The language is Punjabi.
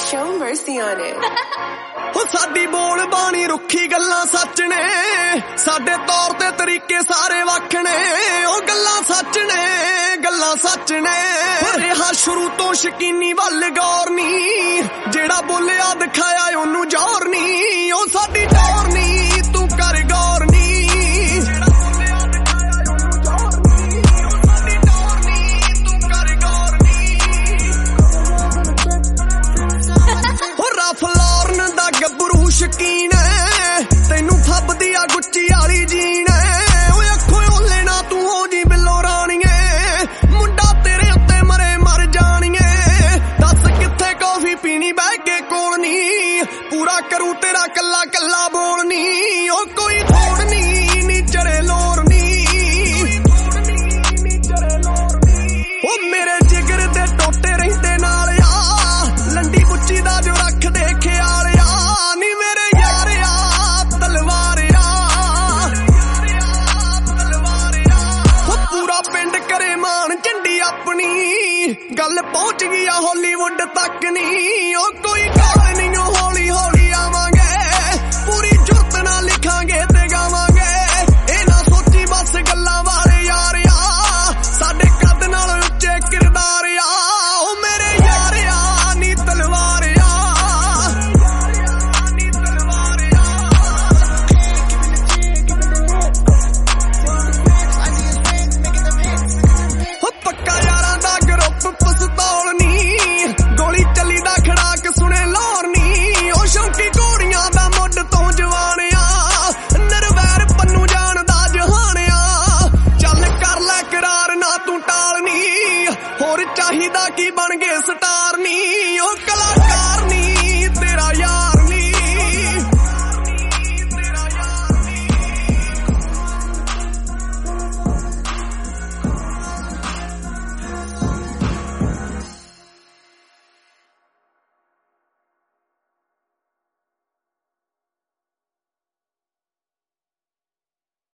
Show mercy on it. ਉਹ ਸਾਡੀ ਬੋਲ ਬਾਣੀ ਰੁੱਖੀ ਗੱਲਾਂ ਸੱਚ ਨੇ, ਸਾਡੇ ਤੌਰ ਤੇ ਤਰੀਕੇ ਸਾਰੇ ਵੱਖ ਨੇ। ਉਹ ਗੱਲਾਂ ਸੱਚ ਨੇ, ਗੱਲਾਂ ਸੱਚ ਨੇ। ਰਿਹਾ ਸ਼ੁਰੂ ਤੋਂ ਸ਼ਕੀਨੀ ਵੱਲ ਗੌਰ ਨੀ, ਜਿਹੜਾ ਬੋਲਿਆ ਦਿਖਾਇਆ ਉਹਨੂੰ ਜ਼ੋਰ ਨੀ। ਉਹ ਸਾਡੀ ਟੌਰ ਨੀ, ਤੂੰ ਕਰ ਗੌਰ ਨੀ। ਫਲੋਰਨ ਦਾ ਗੱਭਰੂ ਸ਼ਕੀਨ ਐ, ਤੈਨੂੰ ਫੱਬਦੀ ਆ ਗੁੱਚੀ ਵਾਲੀ ਜੀਨ ਐ। ਓਏ ਅੱਖੋਂ ਓਲੇ ਨਾ ਤੂੰ ਹੋ ਜੀ ਬਿੱਲੋ ਰਾਣੀਏ, ਮੁੰਡਾ ਤੇਰੇ ਉੱਤੇ ਮਰੇ ਮਰ ਜਾਣੀਏ। ਦੱਸ ਕਿੱਥੇ ਕੌਫੀ ਪੀਣੀ ਬਹਿ ਕੇ ਕੋਲ ਨੀ, ਪੂਰਾ ਕਰੂ ਤੇਰਾ ਕੱਲਾ ਕੱਲਾ ਬੋਲ ਨੀ। ਉਹ ਕੋਈ ਥੋੜ ਨੀ, ਨੀਚਰੇ ਲੋਰ ਨੀ। ਉਹ ਮੇਰੇ ਜਿਗਰ ਦੇ ਟੋਟੇ ਰਹਿੰਦੇ ਨਾਲ ਆ, ਲੰਡੀ ਬੁੱਚੀ ਦਾ ਜੋ ਰੱਖਦੇ ਖਿਆਲ ਆ। ਨੀ ਮੇਰੇ ਯਾਰ ਆ ਤਲਵਾਰ ਆ, ਉਹ ਪੂਰਾ ਪਿੰਡ ਕਰੇ ਮਾਣ ਝੰਡੀ ਆਪਣੀ, ਗੱਲ ਪਹੁੰਚ ਗਈ ਆ ਹਾਲੀਵੁੱਡ ਤੱਕ ਨੀ। ਉਹ ਕੋਈ ਕਾਲ ਨਹੀਂ ਹੌਲੀ ਹੌਲੀ ਆਵਾਂਗੇ, ਪੂਰੀ ਜੁਰਤ ਨਾਲ ਲਿਖਾਂਗੇ ਤੇ ਗਾਵਾਂਗੇ। ਇਹ ਨਾ ਸੋਚੀ ਬਸ ਗੱਲਾਂ ਵਾਲੇ ਯਾਰ ਆ, ਸਾਡੇ ਕੱਦ ਨਾਲ ਉੱਚੇ ਕਿਰਦਾਰ ਆ। ਉਹ ਮੇਰੇ ਯਾਰ ਆ ਨੀ ਤਲਵਾਰ ਆ। ਪੱਕਾ ਯਾਰਾਂ ਦਾ ਗਰੁੱਪ ਪਸਤੌਲ ਨੀ, ਗੋਲੀ ਚੱਲੀ ਦਾ ਖੜਾਕ ਸੁਣੇ ਲਾਹੌਰ ਨੀ। ਉਹ ਸ਼ੌਂਕੀ ਘੋੜੀਆਂ ਦਾ ਮੁੱਢ ਤੋਂ ਜਵਾਨ ਆ, ਨਿਰਵੈਰ ਪੰਨੂ ਜਾਣਦਾ ਜਹਾਨ ਆ। ਚੱਲ ਕਰ ਲੈ ਕਰਾਰ ਨਾ ਤੂੰ ਟਾਲ ਨੀ, ਹੋਰ ਚਾਹੀਦਾ ਕੀ ਬਣ ਗਏ ਸਟਾਰ ਨੀ। ਉਹ ਕਲਾ